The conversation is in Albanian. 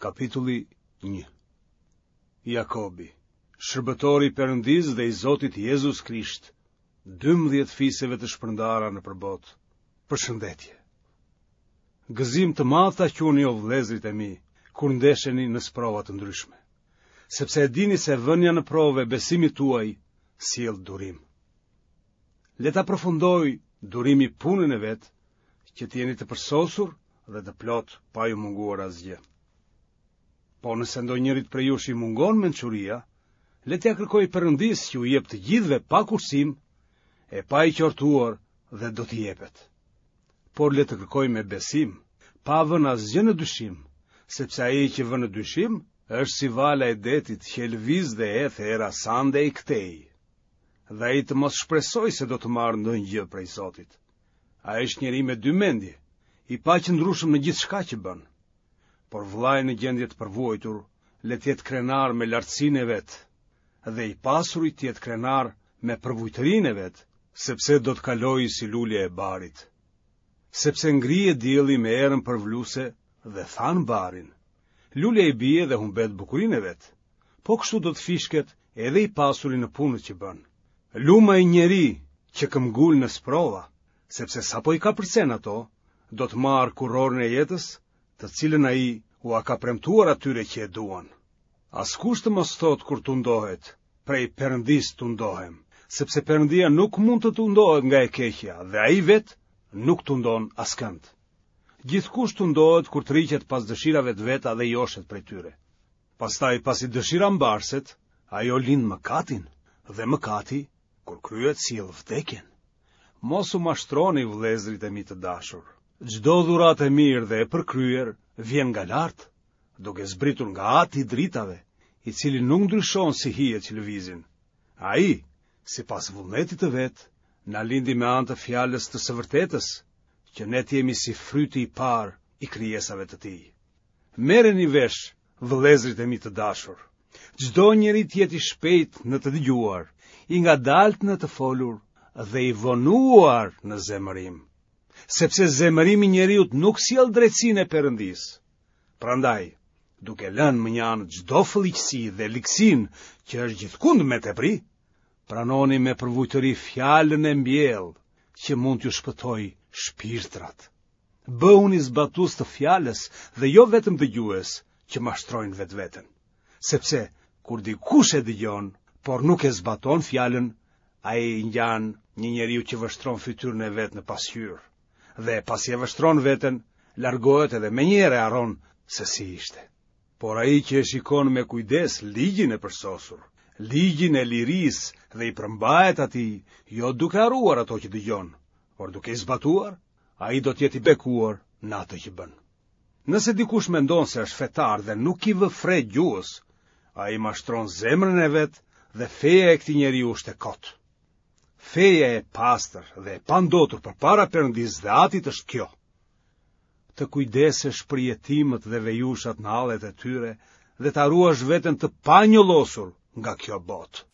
Kapitulli 1. Jakobi, shërbëtori i Perëndisë dhe i Zotit Jezus Krisht, 12 fiseve të shpërndara në përbot. Përshëndetje. Gëzim të madh ta quani o vëllezërit e mi, kur ndesheni në sprova të ndryshme, sepse e dini se vënia në prove besimit tuaj sjell durim. Le ta përfundoj durimi punën e vet, që të jeni të përsosur dhe të plot pa ju munguar asgjë. Po nëse ndonjërit prej jush i mungon mençuria, le t'ja kërkoj Perëndisë që u jep të gjithëve pa kursim, e pa i qortuar dhe do t'i jepet. Por le të kërkoj me besim, pa vënë asgjë në dyshim, sepse ai që vën në dyshim është si vala e detit që lëviz dhe eth era sande i këtej. Dhe ai të mos shpresoj se do të marrë ndonjë gjë prej Zotit. Ai është njeri me dy mendje, i paqëndrueshëm në gjithçka që bën. Por vllai në gjendje të përvojtur, le të jetë krenar me lartësinë e vet, dhe i pasuri të jetë krenar me përvojtërinë e vet, sepse do të kalojë si lulja e barit. Sepse ngrije dielli me erën përvluese dhe than barin. Lulja i bie dhe humbet bukurinë e vet, po kështu do të fishket edhe i pasuri në punët që bën. Luma i njeri që këmbgul në sprova, sepse sapo i ka përcen ato, do të marrë kurorën e jetës, të cilën ai u ka premtuar atyre që e duan. Askush të mos thot kur tundohet, prej Perëndisë tundohem, sepse Perëndia nuk mund të tundohet nga e keqja, dhe ai vet nuk tundon askënd. Gjithkush tundohet kur të rriqet pas dëshirave të veta dhe joshet prej tyre. Pastaj, pasi dëshira mbarset, ajo lind mëkatin, dhe mëkati, kur kryet, sjell vdekjen. Mos u mashtroni, vëllezërit e mi të dashur. Çdo dhuratë e mirë dhe e përkryer vjen nga lart, duke zbritur nga Ati i dritave, i cili nuk ndryshon si hijet që lëvizin. Ai, sipas vullnetit të vet, na lindi me anë të fjalës të së vërtetës, që ne të jemi si fryti i parë i krijesave të tij. Merreni vesh, vëllezërit e mi të dashur. Çdo njeri të jetë i shpejt në të dëgjuar, i ngadalt në të folur dhe i vonuar në zemërim. Sepse zemërimi i njeriu nuk sjell drejtsinë e Perëndisë. Prandaj, duke lënë mënjanë çdo fëlliqësi dhe liksin që është gjithkund me tepri, pranoni me përvojtëri fjalën e mbjellë që mund t'ju shpëtoj shpirtrat. Bëhuni zbatues të fjalës dhe jo vetëm dëgjues që mashtrojnë vetveten. Sepse kur dikush e dëgjon, por nuk e zbaton fjalën, ai ngjan një njeriu që vështron fytyrën e vet në pasqyrë. Dhe pasi e vështron veten, largohet edhe menjëherë harron se si ishte. Por ai që e shikon me kujdes ligjin e përsosur, ligjin e lirisë dhe i përmbahet atij, jo duke harruar ato që dëgjon, por duke i zbatuar, ai do të jetë i bekuar në atë që bën. Nëse dikush mendon se është fetar dhe nuk i vë fre gjuhës, ai mashtron zemrën e vet dhe feja e këtij njeriu është e kotë. Feja e pastër dhe e pandotur përpara Perëndisë dhe Atit është kjo: të kujdesesh për jetimet dhe vejushat në hallet e tyre dhe të harruash veten të panjollosur nga kjo botë.